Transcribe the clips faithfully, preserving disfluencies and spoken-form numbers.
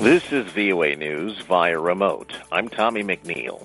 This is V O A News via remote. I'm Tommy McNeil.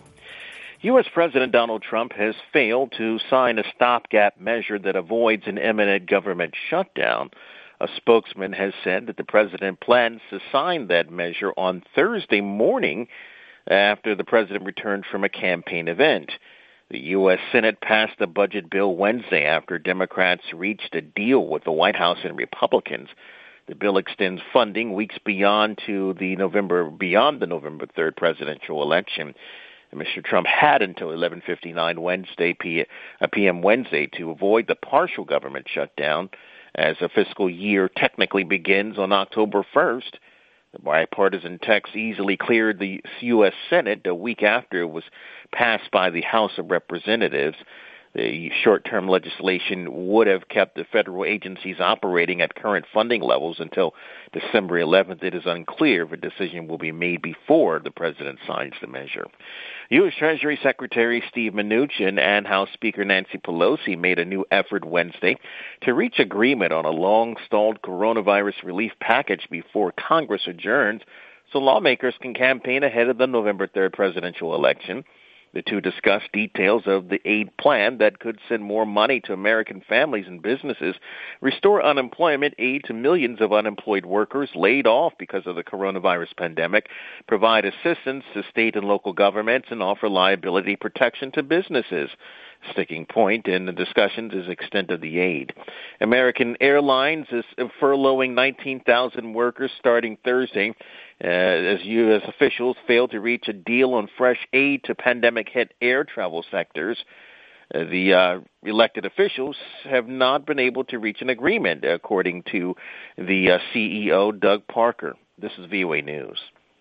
U S. President Donald Trump has failed to sign a stopgap measure that avoids an imminent government shutdown. A spokesman has said that the president plans to sign that measure on Thursday morning after the president returned from a campaign event. The U S. Senate passed the budget bill Wednesday after Democrats reached a deal with the White House and Republicans. The bill extends funding weeks beyond to the November beyond the November third presidential election. And Mister Trump had until eleven fifty-nine Wednesday p m Wednesday to avoid the partial government shutdown, as a fiscal year technically begins on October first. The bipartisan text easily cleared the U S. Senate a week after it was passed by the House of Representatives. The short-term legislation would have kept the federal agencies operating at current funding levels until December eleventh. It is unclear if a decision will be made before the president signs the measure. U S. Treasury Secretary Steve Mnuchin and House Speaker Nancy Pelosi made a new effort Wednesday to reach agreement on a long-stalled coronavirus relief package before Congress adjourns so lawmakers can campaign ahead of the November third presidential election. The two discussed details of the aid plan that could send more money to American families and businesses, restore unemployment aid to millions of unemployed workers laid off because of the coronavirus pandemic, provide assistance to state and local governments, and offer liability protection to businesses. Sticking point in the discussions is extent of the aid. American Airlines is furloughing nineteen thousand workers starting Thursday uh, as U S officials failed to reach a deal on fresh aid to pandemic-hit air travel sectors. Uh, the uh, elected officials have not been able to reach an agreement, according to the uh, C E O, Doug Parker. This is V O A News.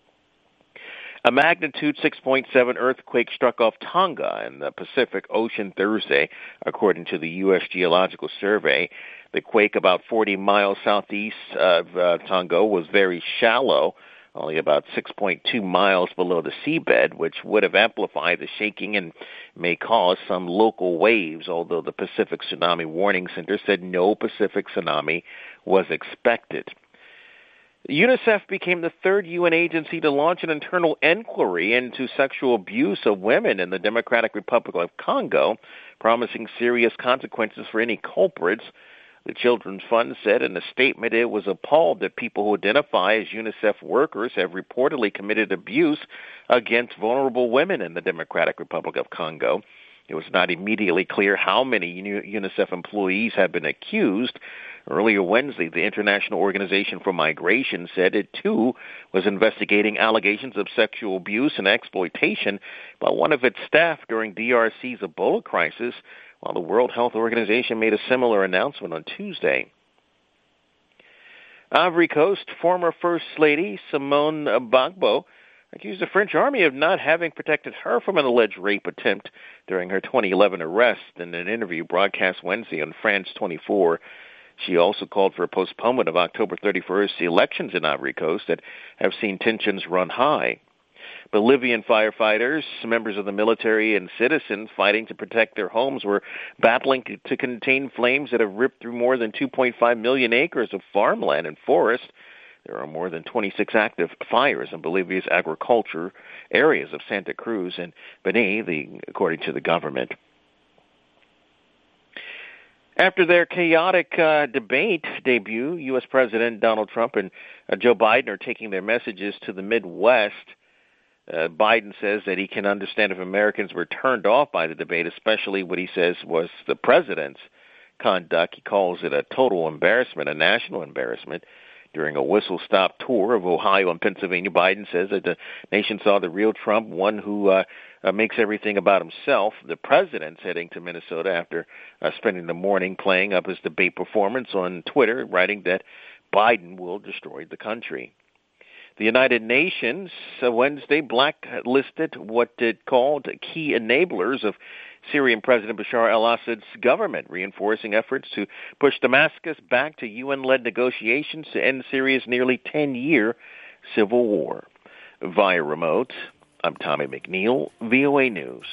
A magnitude six point seven earthquake struck off Tonga in the Pacific Ocean Thursday, according to the U S. Geological Survey. The quake, about forty miles southeast of uh, Tonga, was very shallow, only about six point two miles below the seabed, which would have amplified the shaking and may cause some local waves, although the Pacific Tsunami Warning Center said no Pacific tsunami was expected. UNICEF became the third U N agency to launch an internal inquiry into sexual abuse of women in the Democratic Republic of Congo, promising serious consequences for any culprits. The Children's Fund said in a statement it was appalled that people who identify as UNICEF workers have reportedly committed abuse against vulnerable women in the Democratic Republic of Congo. It was not immediately clear how many UNICEF employees have been accused. Earlier Wednesday, the International Organization for Migration said it, too, was investigating allegations of sexual abuse and exploitation by one of its staff during D R C's Ebola crisis, while the World Health Organization made a similar announcement on Tuesday. Ivory Coast former First Lady Simone Gbagbo accused the French army of not having protected her from an alleged rape attempt during her twenty eleven arrest. In an interview broadcast Wednesday on France twenty-four, she also called for a postponement of October thirty-first elections in Ivory Coast that have seen tensions run high. Bolivian firefighters, members of the military, and citizens fighting to protect their homes were battling to contain flames that have ripped through more than two point five million acres of farmland and forest. There are more than twenty-six active fires in Bolivia's agriculture areas of Santa Cruz and Beni, the, according to the government. After their chaotic uh, debate debut, U S. President Donald Trump and uh, Joe Biden are taking their messages to the Midwest. Uh, Biden says that he can understand if Americans were turned off by the debate, especially what he says was the president's conduct. He calls it a total embarrassment, a national embarrassment. During a whistle-stop tour of Ohio and Pennsylvania, Biden says that the nation saw the real Trump, one who uh, uh, makes everything about himself. The president's heading to Minnesota after uh, spending the morning playing up his debate performance on Twitter, writing that Biden will destroy the country. The United Nations uh, Wednesday blacklisted what it called key enablers of Syrian President Bashar al-Assad's government, reinforcing efforts to push Damascus back to U N-led negotiations to end Syria's nearly ten-year civil war. Via remote, I'm Tommy McNeil, V O A News.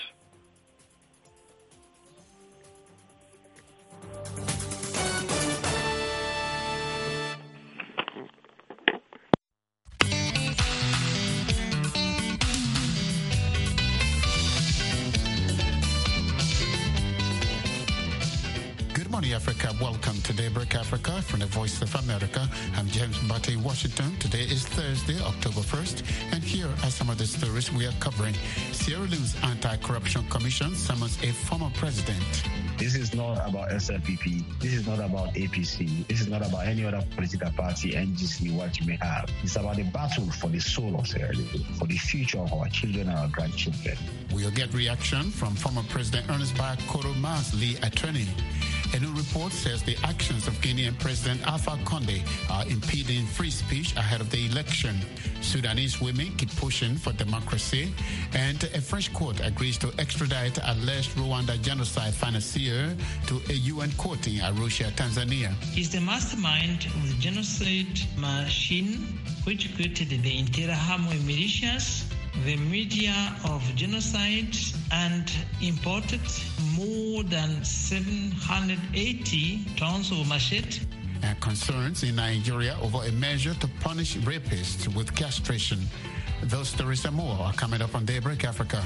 Hey Africa, welcome to Daybreak Africa from the Voice of America. I'm James Mbate in Washington. Today is Thursday, October first, and here are some of the stories we are covering. Sierra Leone's Anti-Corruption Commission summons a former president. This is not about S L P P. This is not about A P C. This is not about any other political party, N G C, what you may have. It's about the battle for the soul of Sierra Leone, for the future of our children and our grandchildren. We'll get reaction from former President Ernest Bai Koromaa's lead attorney. A new report says the actions of Guinean President Alpha Condé are impeding free speech ahead of the election. Sudanese women keep pushing for democracy. And a French court agrees to extradite alleged Rwanda genocide financier to a U N court in Arusha, Tanzania. He's the mastermind of the genocide machine which created the Interahamwe militias, the media of genocide, and imported more than seven hundred eighty tons of machete. And concerns in Nigeria over a measure to punish rapists with castration. Those stories and more are coming up on Daybreak Africa.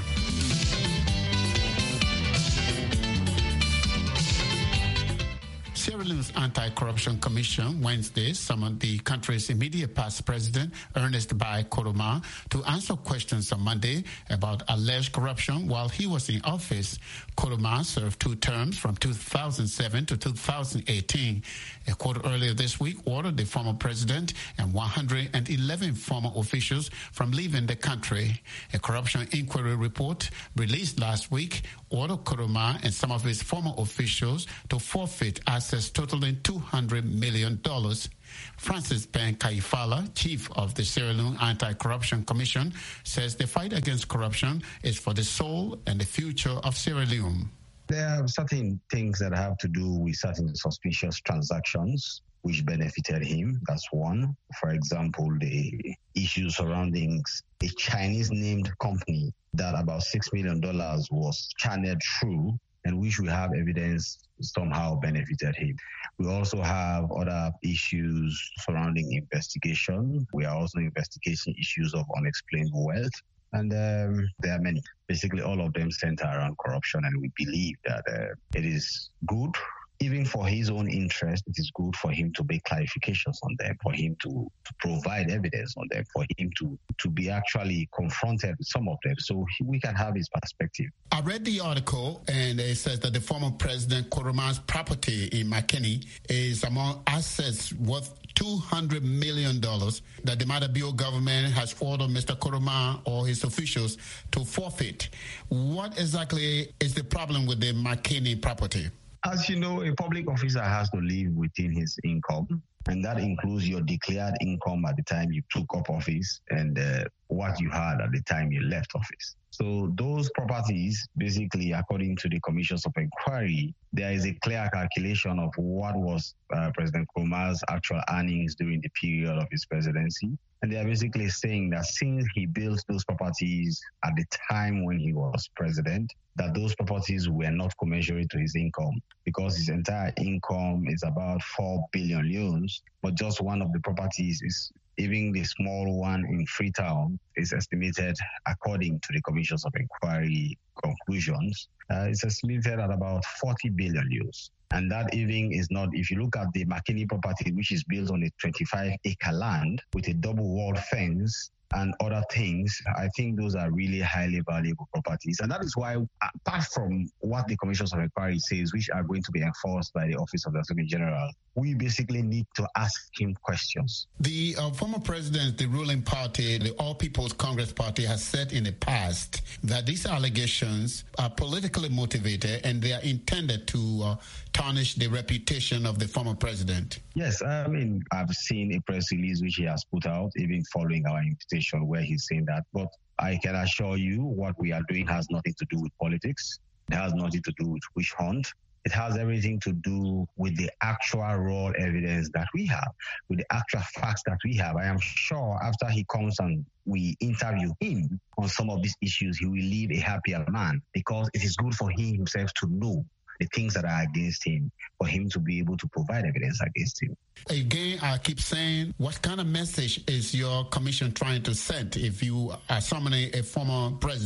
Sierra Leone's Anti-Corruption Commission Wednesday summoned the country's immediate past president, Ernest Bai Koromaa, to answer questions on Monday about alleged corruption while he was in office. Koromaa served two terms from two thousand seven to two thousand eighteen. A court earlier this week ordered the former president and one hundred eleven former officials from leaving the country. A corruption inquiry report released last week ordered Koromaa and some of his former officials to forfeit assets totaling two hundred million dollars. Francis Ben Kaifala, chief of the Sierra Leone Anti-Corruption Commission, says the fight against corruption is for the soul and the future of Sierra Leone. There are certain things that have to do with certain suspicious transactions which benefited him. That's one. For example, the issues surrounding a Chinese-named company that about six million dollars was channeled through and which we have evidence somehow benefited him. We also have other issues surrounding investigation. We are also investigating issues of unexplained wealth. And um, there are many. Basically, all of them center around corruption, and we believe that uh, it is good. Even for his own interest, it is good for him to make clarifications on them, for him to, to provide evidence on them, for him to, to be actually confronted with some of them so he, we can have his perspective. I read the article, and it says that the former president Koromaa's property in McKinney is among assets worth two hundred million dollars that the Madabio government has ordered Mister Koromaa or his officials to forfeit. What exactly is the problem with the McKinney property? As you know, a public officer has to live within his income, and that includes your declared income at the time you took up office and uh, what you had at the time you left office. So those properties, basically, according to the commissions of inquiry, there is a clear calculation of what was uh, President Koromaa's actual earnings during the period of his presidency. And they are basically saying that since he built those properties at the time when he was president, that those properties were not commensurate to his income because his entire income is about four billion leones, but just one of the properties is, even the small one in Freetown, is estimated, according to the commissions of inquiry conclusions, uh, it's estimated at about forty billion leones. And that even is not, if you look at the McKinney property, which is built on a twenty-five acre land with a double wall fence and other things, I think those are really highly valuable properties. And that is why, apart from what the commissions of inquiry says, which are going to be enforced by the Office of the Attorney General, we basically need to ask him questions. The uh, former president, the ruling party, the All People's Congress Party, has said in the past that these allegations are politically motivated and they are intended to uh, tarnish the reputation of the former president. Yes, I mean, I've seen a press release which he has put out, even following our invitation, where he's saying that. But I can assure you what we are doing has nothing to do with politics. It has nothing to do with witch hunt. It has everything to do with the actual raw evidence that we have, with the actual facts that we have. I am sure after he comes and we interview him on some of these issues, he will leave a happier man, because it is good for him himself to know the things that are against him, for him to be able to provide evidence against him. Again, I keep saying, what kind of message is your commission trying to send if you are summoning a former president?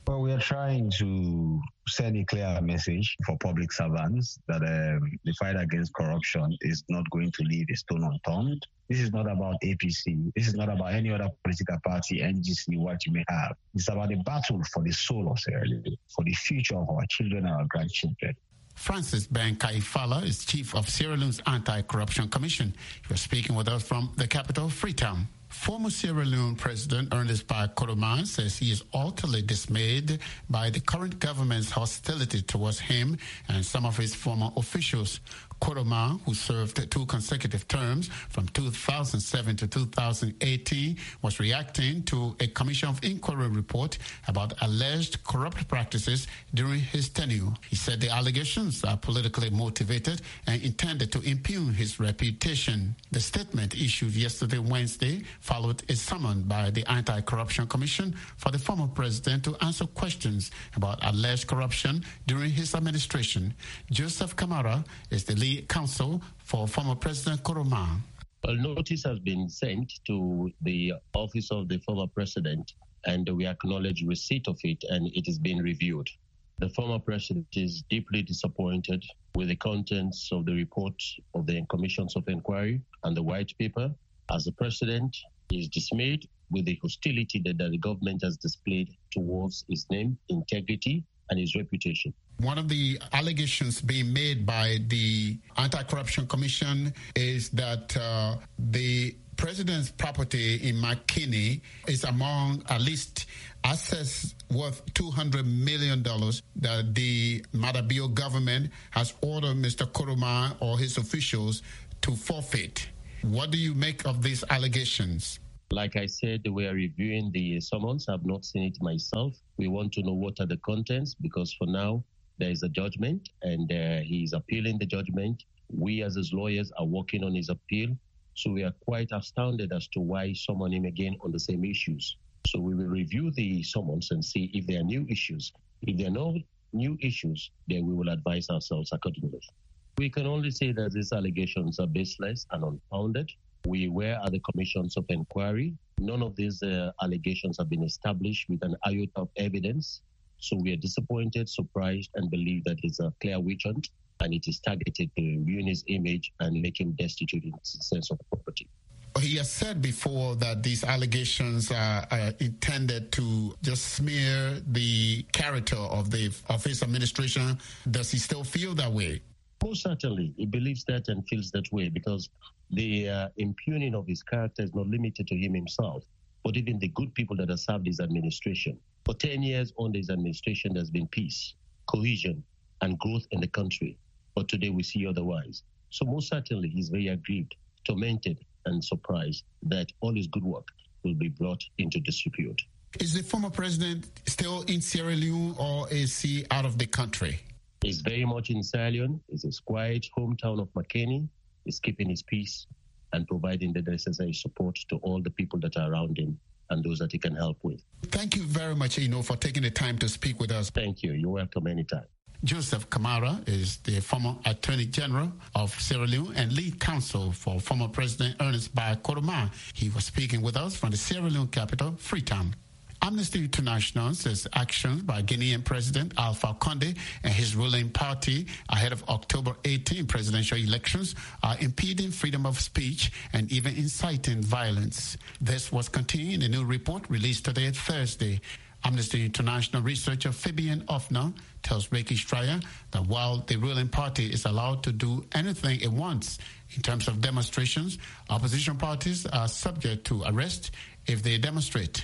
Well, we are trying to send a clear message for public servants that um, the fight against corruption is not going to leave a stone unturned. This is not about A P C. This is not about any other political party, N G C, what you may have. It's about a battle for the soul of Sierra Leone, for the future of our children and our grandchildren. Francis Ben Kaifala is chief of Sierra Leone's Anti-Corruption Commission. He was speaking with us from the capital, Freetown. Former Sierra Leone President Ernest Bai Koroma says he is utterly dismayed by the current government's hostility towards him and some of his former officials. Koroma, who served two consecutive terms from two thousand seven to two thousand eighteen, was reacting to a Commission of Inquiry report about alleged corrupt practices during his tenure. He said the allegations are politically motivated and intended to impugn his reputation. The statement issued yesterday, Wednesday, followed a summons by the Anti-Corruption Commission for the former president to answer questions about alleged corruption during his administration. Joseph Kamara is the lead counsel for former President Koroma. A notice has been sent to the office of the former president, and we acknowledge receipt of it, and it is being reviewed. The former president is deeply disappointed with the contents of the report of the commissions of inquiry and the white paper. As the president, he is dismayed with the hostility that the government has displayed towards his name, integrity, and his reputation. One of the allegations being made by the Anti-Corruption Commission is that uh, the president's property in McKinney is among at least assets worth two hundred million dollars that the Madabio government has ordered Mister Koroma or his officials to forfeit. What do you make of these allegations? Like I said, we are reviewing the summons. I've not seen it myself. We want to know what are the contents, because for now, there is a judgment, and uh, he is appealing the judgment. We as his lawyers are working on his appeal. So we are quite astounded as to why summon him again on the same issues. So we will review the summons and see if there are new issues. If there are no new issues, then we will advise ourselves accordingly. We can only say that these allegations are baseless and unfounded. We were at the commissions of inquiry. None of these uh, allegations have been established with an iota of evidence. So we are disappointed, surprised, and believe that it's a clear witch hunt, and it is targeted to ruin his image and make him destitute in his sense of property. He has said before that these allegations are, are intended to just smear the character of the of his administration. Does he still feel that way? Most certainly, he believes that and feels that way, because the uh, impugning of his character is not limited to him himself, but even the good people that have served his administration. For ten years under his administration, there's been peace, cohesion, and growth in the country. But today we see otherwise. So most certainly, he's very aggrieved, tormented, and surprised that all his good work will be brought into disrepute. Is the former president still in Sierra Leone, or is he out of the country? He's very much in Sierra Leone. It's his quiet hometown of McKinney. He's keeping his peace and providing the necessary support to all the people that are around him and those that he can help with. Thank you very much, Eno, for taking the time to speak with us. Thank you. You're welcome anytime. Joseph Kamara is the former Attorney General of Sierra Leone and lead counsel for former President Ernest Bai Koroma. He was speaking with us from the Sierra Leone capital, Freetown. Amnesty International says actions by Guinean President Alpha Condé and his ruling party ahead of October eighteenth presidential elections are impeding freedom of speech and even inciting violence. This was contained in a new report released today, Thursday. Amnesty International researcher Fabian Offner tells Ricky Stryer that while the ruling party is allowed to do anything it wants in terms of demonstrations, opposition parties are subject to arrest if they demonstrate.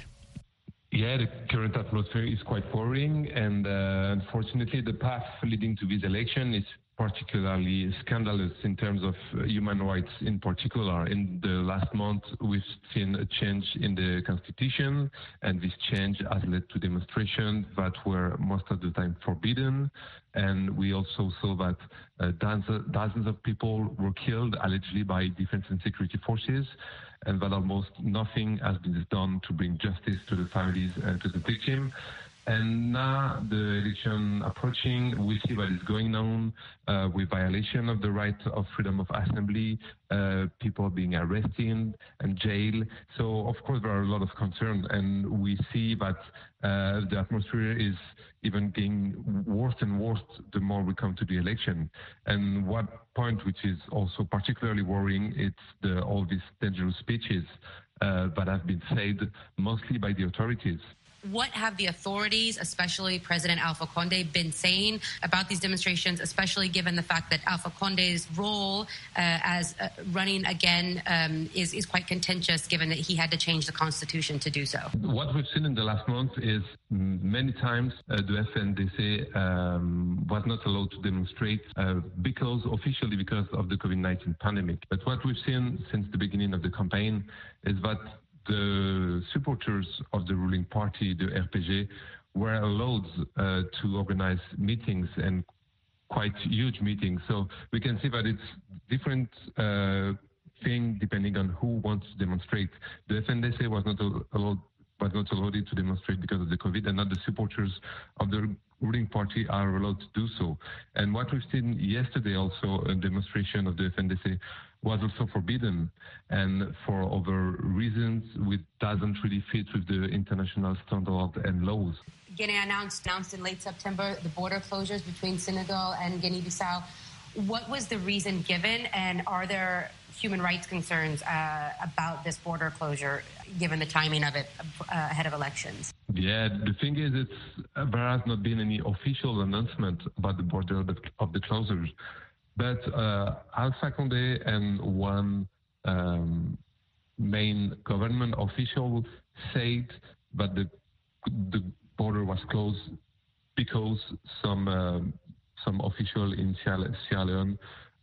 Yeah, the current atmosphere is quite worrying, and uh, unfortunately the path leading to this election is particularly scandalous in terms of uh, human rights in particular. In the last month, we've seen a change in the constitution, and this change has led to demonstrations that were most of the time forbidden. And we also saw that uh, dozens, dozens of people were killed allegedly by defense and security forces, and that almost nothing has been done to bring justice to the families and to the victims. And now the election approaching, we see what is going on uh, with violation of the right of freedom of assembly, uh, people being arrested and jailed. So, of course, there are a lot of concerns, and we see that uh, the atmosphere is even getting worse and worse the more we come to the election. And one point which is also particularly worrying, it's the, all these dangerous speeches uh, that have been said mostly by the authorities. What have the authorities, especially President Alpha Conde, been saying about these demonstrations, especially given the fact that Alpha Conde's role uh, as uh, running again um, is, is quite contentious, given that he had to change the constitution to do so? What we've seen in the last month is many times uh, the F N D C um, was not allowed to demonstrate uh, because officially because of the COVID nineteen pandemic. But what we've seen since the beginning of the campaign is that the supporters of the ruling party, the R P G, were allowed uh, to organize meetings and quite huge meetings. So we can see that it's different uh, thing depending on who wants to demonstrate. The F N D C was not allowed was not allowed to demonstrate because of the COVID, and not the supporters of the ruling party are allowed to do so. And what we've seen yesterday also, a demonstration of the F N D C was also forbidden, and for other reasons which doesn't really fit with the international standard and laws. Guinea announced, announced in late September the border closures between Senegal and Guinea-Bissau. What was the reason given, and are there human rights concerns uh, about this border closure, given the timing of it uh, ahead of elections? Yeah, the thing is, it's, uh, there has not been any official announcement about the border of the, of the closures. But uh, Alpha Conde and one um, main government official said that the the border was closed because some uh, some official in Sierra Leone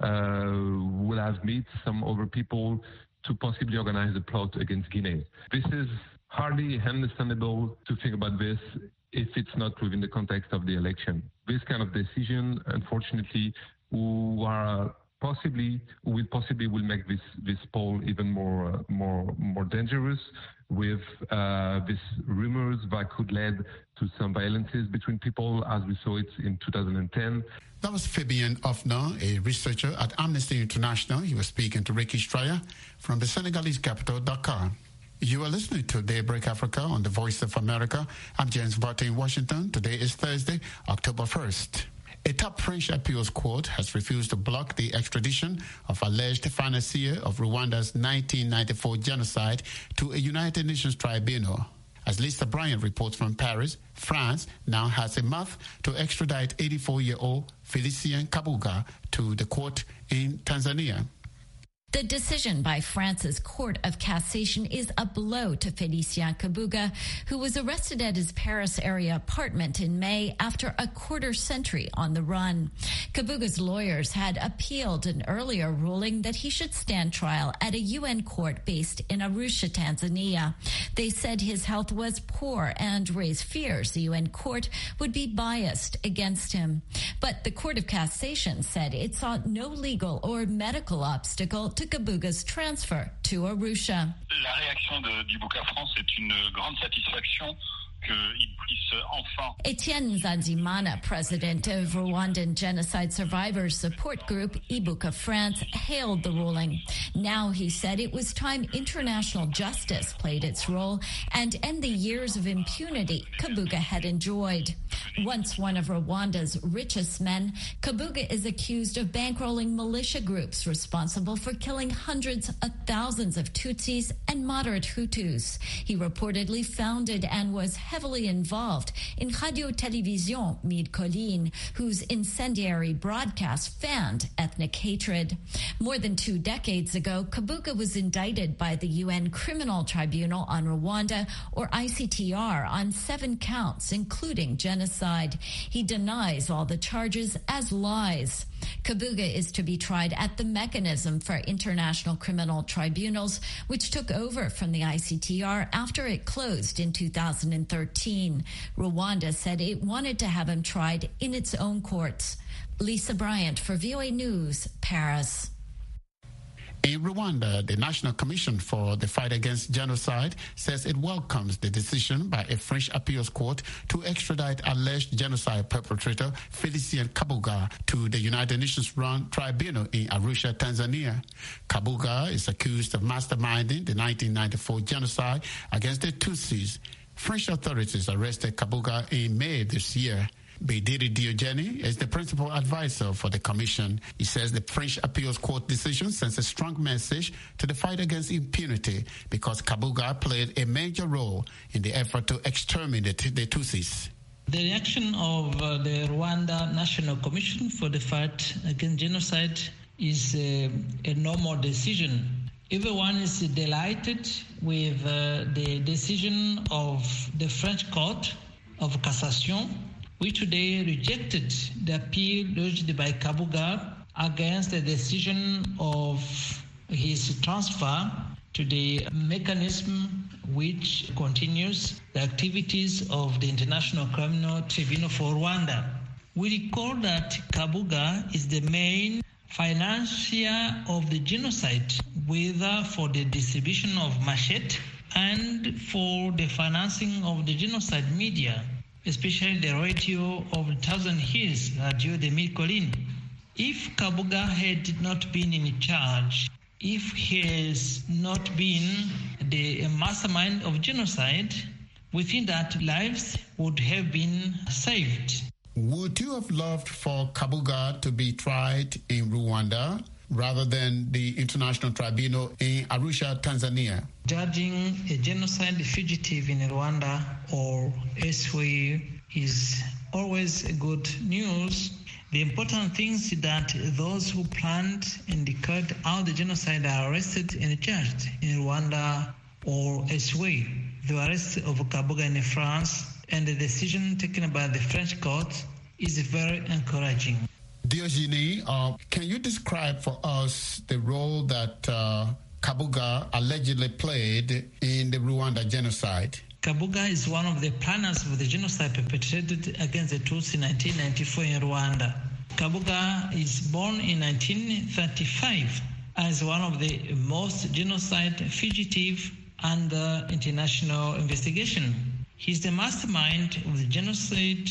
uh, will have met some other people to possibly organize a plot against Guinea. This is hardly understandable to think about this if it's not within the context of the election. This kind of decision, unfortunately, who are possibly, who will possibly will make this this poll even more uh, more more dangerous, with uh, these rumors that could lead to some violences between people, as we saw it in two thousand ten. That was Fabien Offner, a researcher at Amnesty International. He was speaking to Ricky Stryer from the Senegalese capital, Dakar. You are listening to Daybreak Africa on the Voice of America. I'm James Barton in Washington. Today is Thursday, October first. A top French appeals court has refused to block the extradition of alleged financier of Rwanda's nineteen ninety-four genocide to a United Nations tribunal. As Lisa Bryant reports from Paris, France now has a month to extradite eighty-four-year-old Felicien Kabuga to the court in Tanzania. The decision by France's Court of Cassation is a blow to Felicien Kabuga, who was arrested at his Paris area apartment in May after a quarter century on the run. Kabuga's lawyers had appealed an earlier ruling that he should stand trial at a U N court based in Arusha, Tanzania. They said his health was poor and raised fears the U N court would be biased against him. But the Court of Cassation said it saw no legal or medical obstacle to Kabuga's transfer to Arusha. La réaction de, du Bouka France est une grande satisfaction. Etienne Nzanzimana, president of Rwandan genocide survivors support group Ibuka France, hailed the ruling. Now he said it was time international justice played its role and end the years of impunity Kabuga had enjoyed. Once one of Rwanda's richest men, Kabuga is accused of bankrolling militia groups responsible for killing hundreds of thousands of Tutsis and moderate Hutus. He reportedly founded and was heavily involved in Radio Television Mid Colline, whose incendiary broadcast fanned ethnic hatred. More than two decades ago, Kabuga was indicted by the U N Criminal Tribunal on Rwanda, or I C T R, on seven counts, including genocide. He denies all the charges as lies. Kabuga is to be tried at the Mechanism for International Criminal Tribunals, which took over from the I C T R after it closed in two thousand thirteen. Rwanda said it wanted to have him tried in its own courts. Lisa Bryant for V O A News, Paris. In Rwanda, the National Commission for the Fight Against Genocide says it welcomes the decision by a French appeals court to extradite alleged genocide perpetrator Felicien Kabuga to the United Nations-run tribunal in Arusha, Tanzania. Kabuga is accused of masterminding the nineteen ninety-four genocide against the Tutsis. French authorities arrested Kabuga in May this year. Bidiri Diogene is the principal advisor for the commission. He says the French appeals court decision sends a strong message to the fight against impunity because Kabuga played a major role in the effort to exterminate the Tutsis. The reaction of uh, the Rwanda National Commission for the Fight Against Genocide is uh, a normal decision. Everyone is delighted with uh, the decision of the French Court of Cassation, which today rejected the appeal lodged by Kabuga against the decision of his transfer to the mechanism which continues the activities of the International Criminal Tribunal for Rwanda. We recall that Kabuga is the main financier of the genocide, whether for the distribution of machete and for the financing of the genocide media, especially the radio of Thousand Hills, Radio des Mille Collines. If Kabuga had not been in charge, if he has not been the mastermind of genocide, we think that lives would have been saved. Would you have loved for Kabuga to be tried in Rwanda rather than the International Tribunal in Arusha, Tanzania? Judging a genocide fugitive in Rwanda or elsewhere is always good news. The important thing is that those who planned and carried out the genocide are arrested and charged in Rwanda or elsewhere. The arrest of Kabuga in France and the decision taken by the French court is very encouraging. Diogene, uh, can you describe for us the role that uh, Kabuga allegedly played in the Rwanda genocide? Kabuga is one of the planners of the genocide perpetrated against the Tutsi in nineteen ninety-four in Rwanda. Kabuga is born in nineteen thirty-five as one of the most genocide fugitive under international investigation. He's the mastermind of the genocide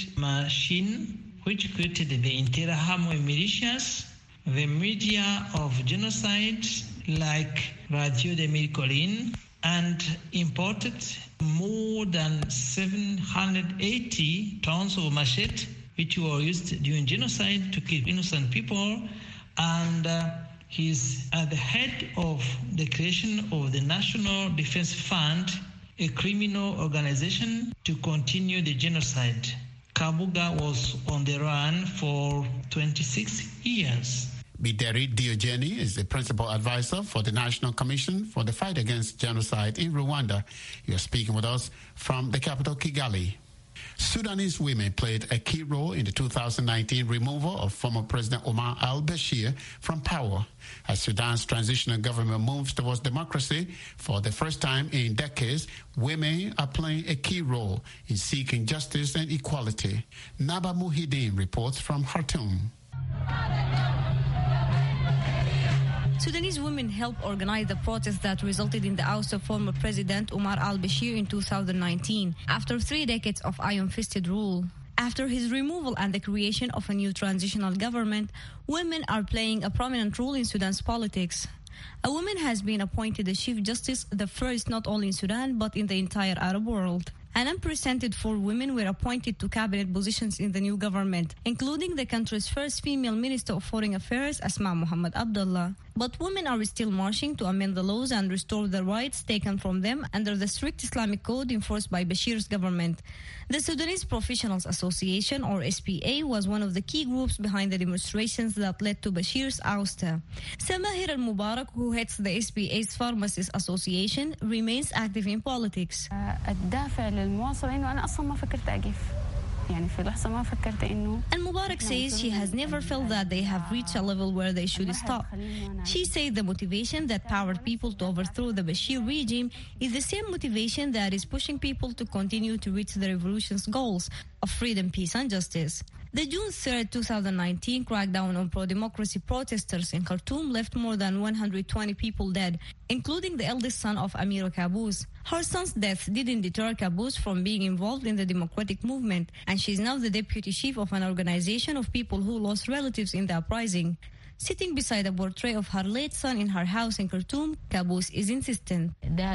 machine which created the Interahamwe militias, the media of genocide like Radio des Mille Collines, and imported more than seven hundred eighty tons of machete which were used during genocide to kill innocent people, and uh, he's at the head of the creation of the National Defense Fund, a criminal organization to continue the genocide. Kabuga was on the run for twenty-six years. Bidiri Diogene is the principal advisor for the National Commission for the Fight Against Genocide in Rwanda. You are speaking with us from the capital, Kigali. Sudanese women played a key role in the two thousand nineteen removal of former President Omar al-Bashir from power. As Sudan's transitional government moves towards democracy, for the first time in decades, women are playing a key role in seeking justice and equality. Naba Muhyiddin reports from Khartoum. Sudanese women helped organize the protest that resulted in the oust of former President Omar al-Bashir in two thousand nineteen, after three decades of iron-fisted rule. After his removal and the creation of a new transitional government, women are playing a prominent role in Sudan's politics. A woman has been appointed the Chief Justice, the first not only in Sudan but in the entire Arab world. An unprecedented four women were appointed to cabinet positions in the new government, including the country's first female Minister of Foreign Affairs, Asma Muhammad Abdullah. But women are still marching to amend the laws and restore the rights taken from them under the strict Islamic code enforced by Bashir's government. The Sudanese Professionals Association, or S P A, was one of the key groups behind the demonstrations that led to Bashir's ouster. Samahir al-Mubarak, who heads the S P A's Pharmacists Association, remains active in politics. And Mubarak says she has never felt that they have reached a level where they should stop. She said the motivation that powered people to overthrow the Bashir regime is the same motivation that is pushing people to continue to reach the revolution's goals. of freedom, peace, and justice. The June third, twenty nineteen crackdown on pro-democracy protesters in Khartoum left more than one hundred twenty people dead, including the eldest son of Amira Qaboos. Her son's death didn't deter Qaboos from being involved in the democratic movement, and she's now the deputy chief of an organization of people who lost relatives in the uprising. Sitting beside a portrait of her late son in her house in Khartoum, Qaboos is insistent.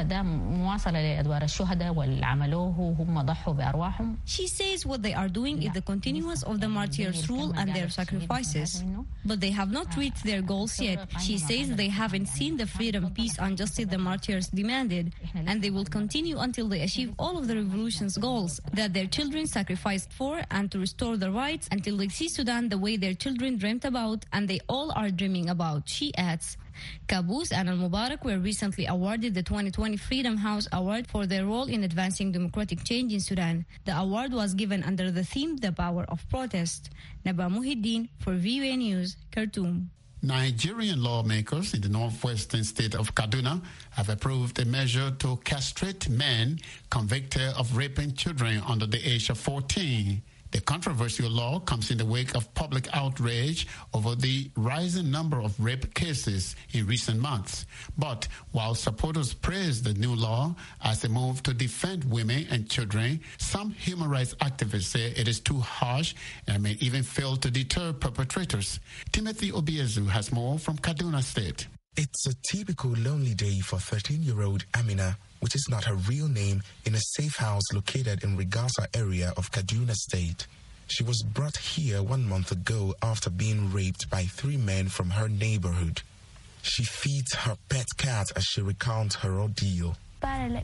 She says what they are doing is the continuance of the martyrs' rule and their sacrifices. But they have not reached their goals yet. She says they haven't seen the freedom, peace, and justice the martyrs demanded, and they will continue until they achieve all of the revolution's goals that their children sacrificed for, and to restore the rights until they see Sudan the way their children dreamt about and they all are dreaming about, she adds. Qaboos and Al-Mubarak were recently awarded the twenty twenty Freedom House Award for their role in advancing democratic change in Sudan. The award was given under the theme The Power of Protest. Naba Muhiddin for V U A News, Khartoum. Nigerian lawmakers in the northwestern state of Kaduna have approved a measure to castrate men convicted of raping children under the age of fourteen. The controversial law comes in the wake of public outrage over the rising number of rape cases in recent months. But while supporters praise the new law as a move to defend women and children, some human rights activists say it is too harsh and may even fail to deter perpetrators. Timothy Obiezu has more from Kaduna State. It's a typical lonely day for thirteen-year-old Amina, which is not her real name, in a safe house located in Rigasa area of Kaduna State. She was brought here one month ago after being raped by three men from her neighborhood. She feeds her pet cat as she recounts her ordeal. I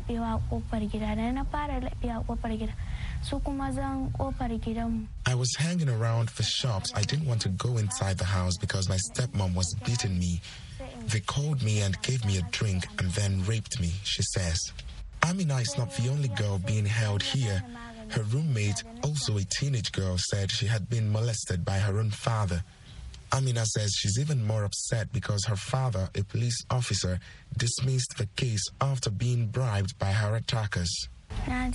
was hanging around the shops. I didn't want to go inside the house because my stepmom was beating me. They called me and gave me a drink and then raped me, she says. Amina is not the only girl being held here. Her roommate, also a teenage girl, said she had been molested by her own father. Amina says she's even more upset because her father, a police officer, dismissed the case after being bribed by her attackers. I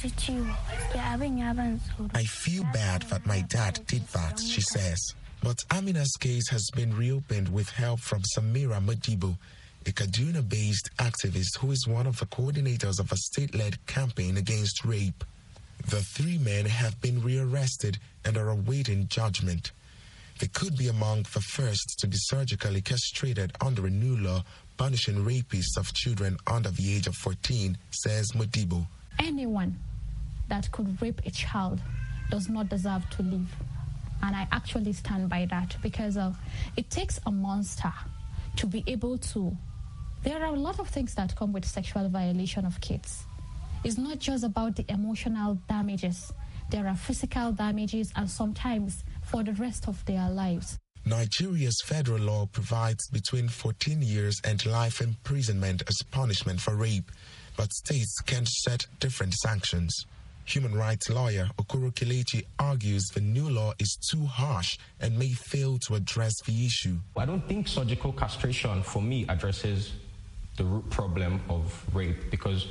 feel bad that my dad did that, she says. But Amina's case has been reopened with help from Samira Madibo, a Kaduna-based activist who is one of the coordinators of a state-led campaign against rape. The three men have been rearrested and are awaiting judgment. They could be among the first to be surgically castrated under a new law punishing rapists of children under the age of fourteen, says Madibo. Anyone that could rape a child does not deserve to live. And I actually stand by that because uh, it takes a monster to be able to... There are a lot of things that come with sexual violation of kids. It's not just about the emotional damages. There are physical damages and sometimes for the rest of their lives. Nigeria's federal law provides between fourteen years and life imprisonment as punishment for rape, but states can set different sanctions. Human rights lawyer Okoro Kelechi argues the new law is too harsh and may fail to address the issue. I don't think surgical castration, for me, addresses the root problem of rape, because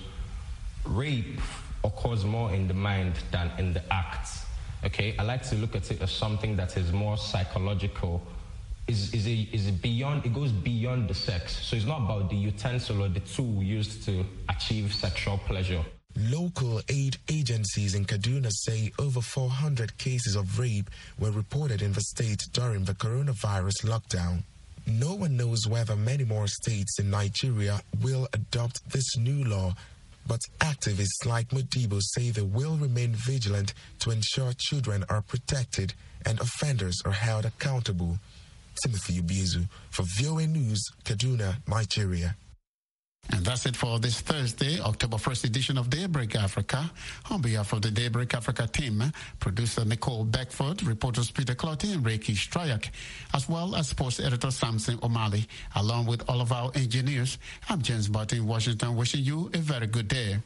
rape occurs more in the mind than in the acts. Okay, I like to look at it as something that is more psychological. Is is a is beyond. It goes beyond the sex. So it's not about the utensil or the tool used to achieve sexual pleasure. Local aid agencies in Kaduna say over four hundred cases of rape were reported in the state during the coronavirus lockdown. No one knows whether many more states in Nigeria will adopt this new law, but activists like Madibo say they will remain vigilant to ensure children are protected and offenders are held accountable. Timothy Obiezu for V O A News, Kaduna, Nigeria. And that's it for this Thursday, October first edition of Daybreak Africa. On behalf of the Daybreak Africa team, producer Nicole Beckford, reporters Peter Clotty and Reiki Strayak, as well as sports editor Samson O'Malley, along with all of our engineers, I'm James Barton in Washington, wishing you a very good day.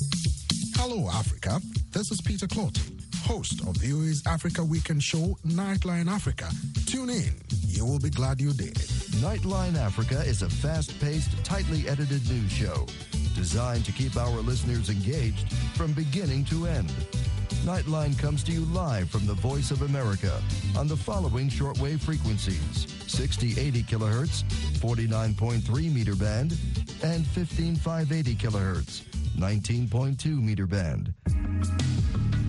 Hello, Africa. This is Peter Clotty, host of V O A's Africa Weekend show, Nightline Africa. Tune in. You will be glad you did. Nightline Africa is a fast-paced, tightly edited news show designed to keep our listeners engaged from beginning to end. Nightline comes to you live from the Voice of America on the following shortwave frequencies: sixty eighty kilohertz, forty-nine point three meter band, and fifteen five eighty kilohertz, nineteen point two meter band.